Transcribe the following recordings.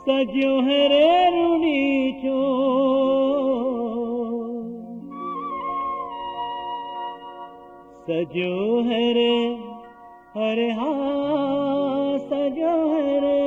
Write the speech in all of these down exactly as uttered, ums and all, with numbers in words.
सजो है रे रूणी चो सजो है रे अरे हाँ सजो है रे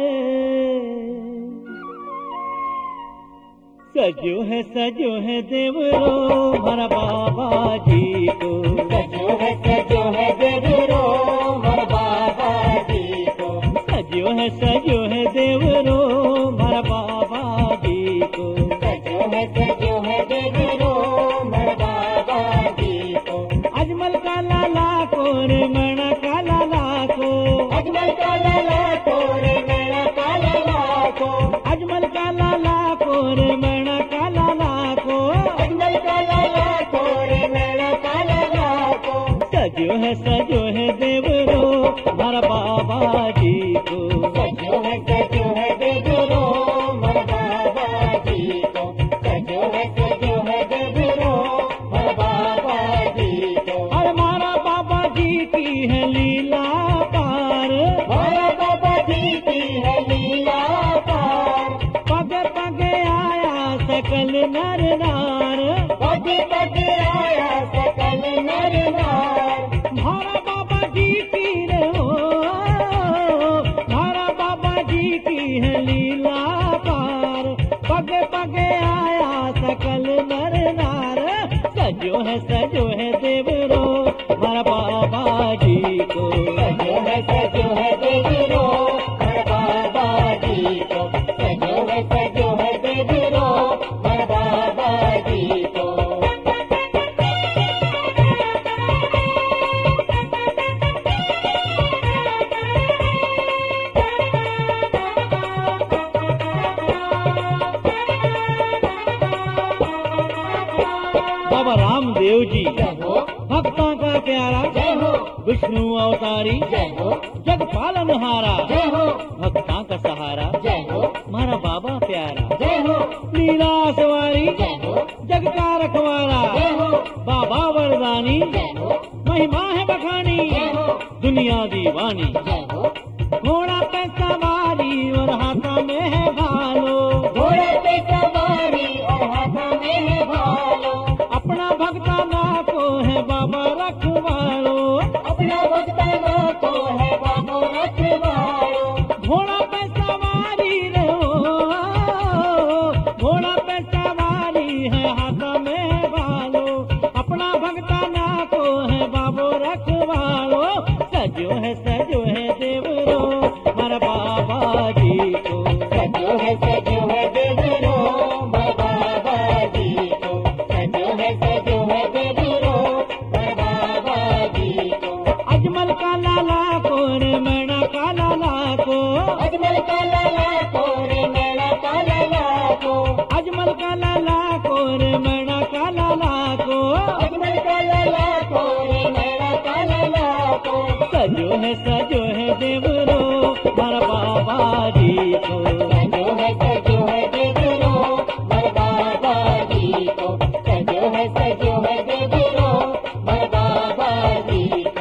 सजो है सजो है देवरो हमारा बाबा जी को सजो है सजो है देवरो हमारा बाबा जी को सजो है सजो है देवरो हमारा बाबा जी को सजो है सजो है देवरो हमारा बाबा जी को अजमल का लाला को रे मणा का लाला को अजमल का लाला को रे मेरा का लाला को अजमल का लाला को रे मणा का लाला को अजमल का लाला को रे मेरा का लाला को सजो है सजो है देवरो हमारा बाबा जी को सजो है सजो है देवरो हमारा बाबा जी को सजो है सजो है देवरो हमारा बाबा जी को और हमारा बाबा जी की है लीला पार हमारा बाबा जी की है लीला पार पगे पगे आया सकल नर नार पगे पगे आया सकल नर नार हमारा बाबा जी की रे हो हमारा बाबा जी की है लीला पार पगे पगे आया सकल नर नार सजो है सजो है देवरो हमारा बाबा जी को सजो है सजो है देवरो हमारा बाबा जी को सजो है सजो है देवरो हमारा बाबा जी को बाबा रामदेव जी जय हो भक्तों का प्यारा जय हो विष्णु अवतारी जय हो जग पालनहारा जय हो भक्तों का सहारा जय हो हमारा बाबा प्यारा जय हो लीला सवारी जय हो जग का रखवारा जय हो बाबा वरदानी जय हो महिमा है बखानी जय हो दुनिया दीवानी जय हो घोड़ा पे सवारी और हाथों में है भालो घोड़े पे सवारी और हाथों में है भालो अपना भक्ता ना को है बाबा रखवालो अपना भक्ताना को है बाबा रखवालो घोड़ा पे सवारी रहो घोड़ा पे सवारी है हाथों में है भालो अपना भक्ता ना को है बाबो रखवालो सजो है सजो है देवरो हमारा बाबा जी को सजो है सजो है देवरो हमारा बाबा जी को सजो है सजो है देवरो हमारा बाबा जी को अजमल का लाला को रे मैना का लाला को अजमल का लाला को रे मेरा का लाला को अजमल का लाला को रे मैना का लाला को अजमल का लाला को रे मेरा का लाला को सजो है सजो है देवरो हमारा बाबा जी को सजो है सजो है देवरो हमारा बाबा जी को सजो है सजो है देवरो हमारा बाबा जी को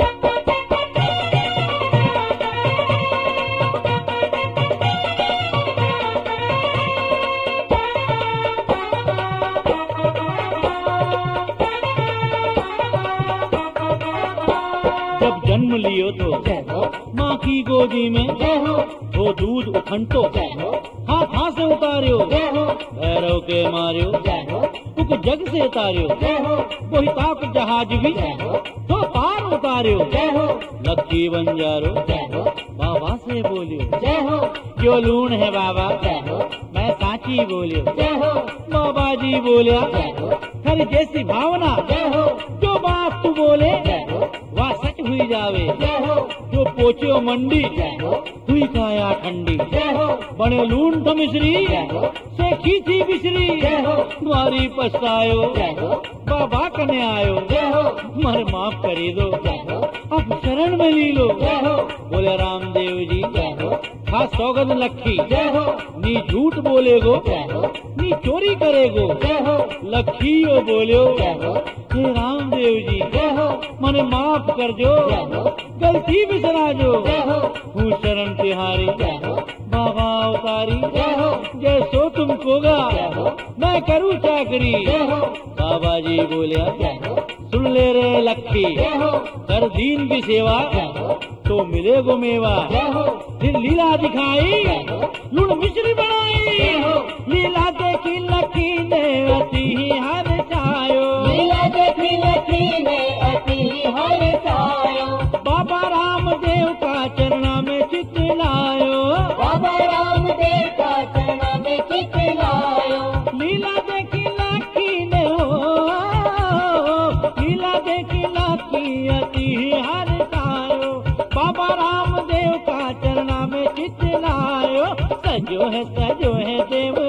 जब जन्म लियो तो जय हो माँ की गोदी में जय हो वो दूध उफंटो जय हो हाथ हाथ से उतारियो जय हो भैरव के मारियो जय हो उक जग से तारियो जय हो वही ताक जहाज भी जय हो तो पार उतारियो जय हो लक्की बंजारो जय हो बाबा से बोलियो जय हो क्यों लूण है बाबा जय हो मैं साची बोलियो जय हो बाबा जी बोलिया जय हो हर जैसी भावना जय हो जो बात तू बोले जय हो वह सच हुई जावे जय हो जो पोचियो मंडी जय हो हुई काया ठंडी जय हो बने लूण तो मिश्री जय हो से खींची बिसरी जय हो तुम्हारी पछतायो जय हो बाबा कने आयो जय हो मर माफ करी दो जय हो अब शरण में ली लो जय हो बोले रामदेव जी जय हो खा सौगंध लखी जय हो नी झूठ बोलेगो जय हो नी चोरी करेगो जय हो लखीयो बोलियो जय हो हे रामदेव जी जय हो मने माफ कर जो जय हो गलती बिसरा जो जय हो हूँ शरण तिहारी जय हो बाबा अवतारी करूँ चाकरी। जय हो बाबा जी बोलिया जय हो सुन ले रे लखी, जय हो कर दीन की सेवा जय हो तो मिले गो मेवा। जय हो फिर लीला दिखाई जय हो लूण मिश्री बनाई, जय हो लीला देखी लखी ने अति हर छायो। लीला देखी लखी ने अति हर सायो। बाबा रामदेव का चरणा में चित लायो, बाबा रामदेव का चरणा में चित लायो। लीला देखी लखी ने हो, लीला देखी लखी अति हर छायो। बाबा रामदेव का चरणा में चित लायो, सजो है सजो है देव